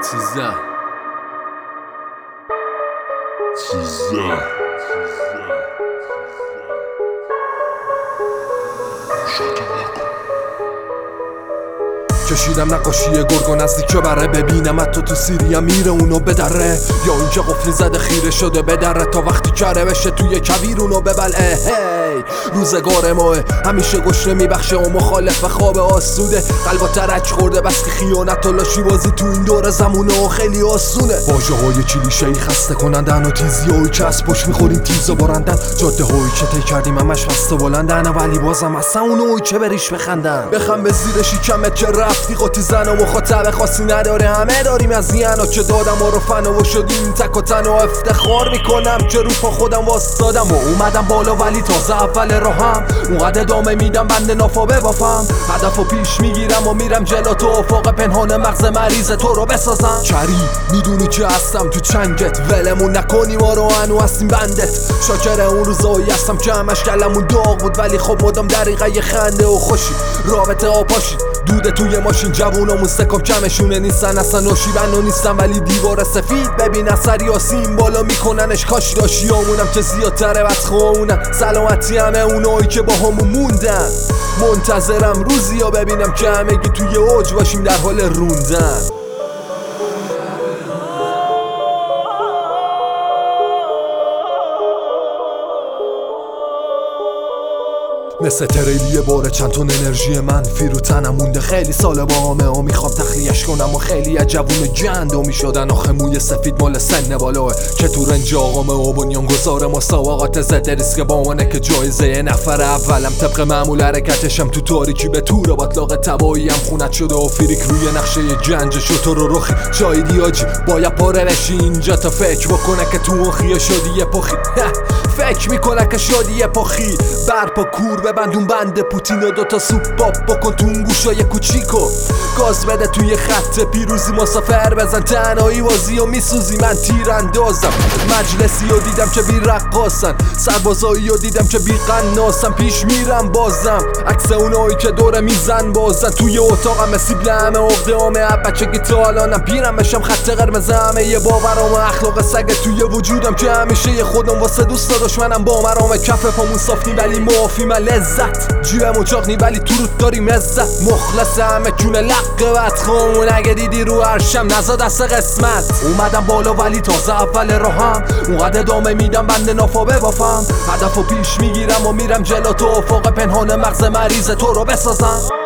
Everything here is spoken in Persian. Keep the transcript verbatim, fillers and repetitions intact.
چیزا چیزا کشیدم نقاشی گرگو نزدیک بره، ببینم حتی تو سیریم میره اونو بدره، یا اینکه قفلی زده خیره شده بدره تا وقتی کره بشه توی کویر اونو ببلعه. هی روزگار ماه همیشه گشنه میبخشه و مخالف و خواب آسوده، قلبا ترک خورده بس که خیانت و لاشی بازی تو این دور زمونه و خیلی آسونه. واژه های کلیشه‌ای خسته کنندن و تیزی هایی که از پشت میخوریم تیز و برندن، جاده هایی که طی کردیم همش فسته بلندن، ولی بازم اصلا اونو که بریش بخندن. بخم به زیر شیکمت که رفتی قاطی زن و مخاطب خاصی نداره، همه داریم از ینا که دادم و رو فنا و شدیم تک و تن و افتخار میکنم که رو پا خودم واستادم و اومدم بالا، ولی تازه اول راهم اونقدر ادامه میدم بنده نافا ببافم، هدف و پیش میگیرم و میرم جلو تو افاق پنهان مغز مریض تو رو بسازم. چری میدونی که هستم تو چنگت، ولمون نکنی ما رو هنو هستیم بندت، شاکر اون روزایی هستم که همش کلمون داغ بود، ولی خب مدام دریقه خنده و خوشی رابطه آپاشی دوده توی ماشین، جوونامون سکام کمشونه نیستن اصلا نوشیبن و نیستن، ولی دیوار سفید ببین اثری آسیم بالا میکننش کاش داشی همونم که زیادتره بدخواهونم، سلامتی همه اونایی که با همون موندن، منتظرم روزی ها ببینم که همگی توی اوج باشیم در حال روندن. مثل تریلیه باره چند تون انرژی منفی رو تنم مونده، خیلی ساله با همه ها میخوام تخلیهش کنم و خیلی از جوون گندو میشدن، آخه موی سفید مال سن بالاه که تو رنج آقامه و بنیان گذار مسابقات زده ریسک با منه که جایزه نفر اولم طبق معمول حرکتشم تو تاریکی به تور باطلاق تبایی هم خونت شده و فریک روی نقشه گنج شطور و رخی جای دیاجی باید پاره بشی اینجا تا فکر بکنه که تو اون خیه شدی یه پخی فکر میکنه که شدی یه پخی برپا کور ببندون بند پوتین و دوتا سوپ پاپ بکن تو اون گوشای کوچیکو گاز بده توی خط پیروزی مسافر بزن تنهایی بازی و میسوزی من تیر اندازم، مجلسی و دیدم که بی رقاصن، سربازایی و دیدم که بی قناسن، پیش میرم بازم عکس اونایی که دوره میزن بازن، توی اتاقم مسیبل همه عقده همه بچگی تا الانم پیرم بشم خط قرمز همه یه باورام و اخلاق سگ توی وجودم که همیشه یه خودم واسه دوست دشمنم با مرام کف پامون صاف نی ولی معافی من لذت جیبمون چاق نی ولی تو رود داریم عزت، مخلص همه جون لقه بدخون اگه دیدی رو عرشم نزا دست قسمت، اومدم بالا ولی تازه اول راهم اونقدر ادامه میدم بنده نافا ببافم، هدف و پیش میگیرم و میرم جلو تو افاق پنهان مغز مریض تو رو بسازم.